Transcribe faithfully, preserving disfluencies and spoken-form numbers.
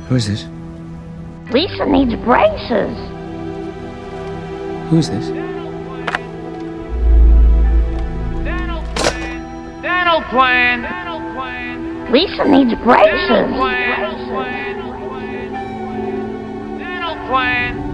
Who is this? Lisa needs braces. Who is this? Dental plan. Dental plan. Dental plan. Lisa needs braces. Dental plan. Dental plan.